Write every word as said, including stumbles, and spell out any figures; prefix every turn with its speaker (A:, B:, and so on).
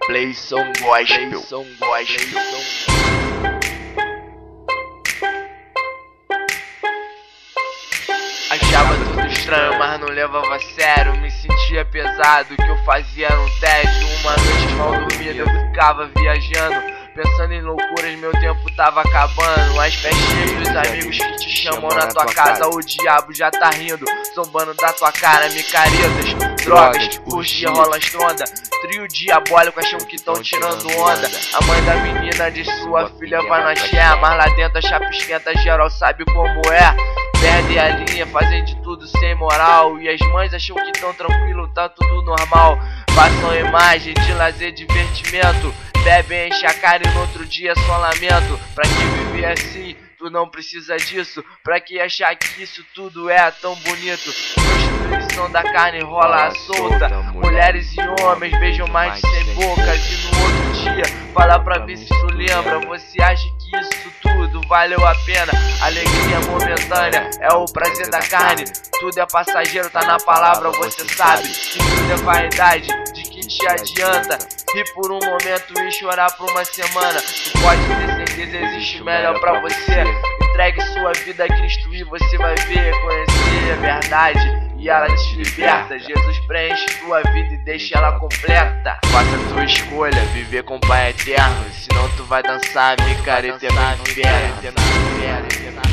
A: Playson Gospel, Playson Gospel. Achava tudo estranho, mas não levava a sério. Me sentia pesado, que eu fazia no tédio. Uma noite mal dormida eu ficava viajando, pensando em loucuras, meu tempo tava acabando. As pés cheios dos amigos que te chamam na tua casa, o diabo já tá rindo, zombando da tua cara. Micaretas, drogas, orgia, rola estronda, trio diabólico acham que tão tirando onda. A mãe da menina de sua filha vai na xé, mas lá dentro a chapa esquenta, geral sabe como é. Perdem a linha, fazem de tudo sem moral, e as mães acham que tão tranquilo, tá tudo normal. Passam imagem de lazer, divertimento, bebem, enche a cara e no outro dia só lamento. Pra que viver assim? Tu não precisa disso. Pra que achar que isso tudo é tão bonito? Prostituição da carne rola à solta, mulheres e homens beijam mais de cem bocas, e no outro dia fala pra mim se isso lembra. Você acha que isso tudo valeu a pena? Alegria momentânea é o prazer da carne, tudo é passageiro, tá na palavra, você sabe que tudo é vaidade, de que te adianta rir por um momento e chorar por uma semana. Tu pode ter certeza, existe melhor pra você. Entregue sua vida a Cristo e você vai ver, conhecer a verdade e ela te liberta. Jesus preenche tua vida e deixa ela completa. Faça a tua escolha, viver com o Pai eterno, senão tu vai dançar micareta no inferno.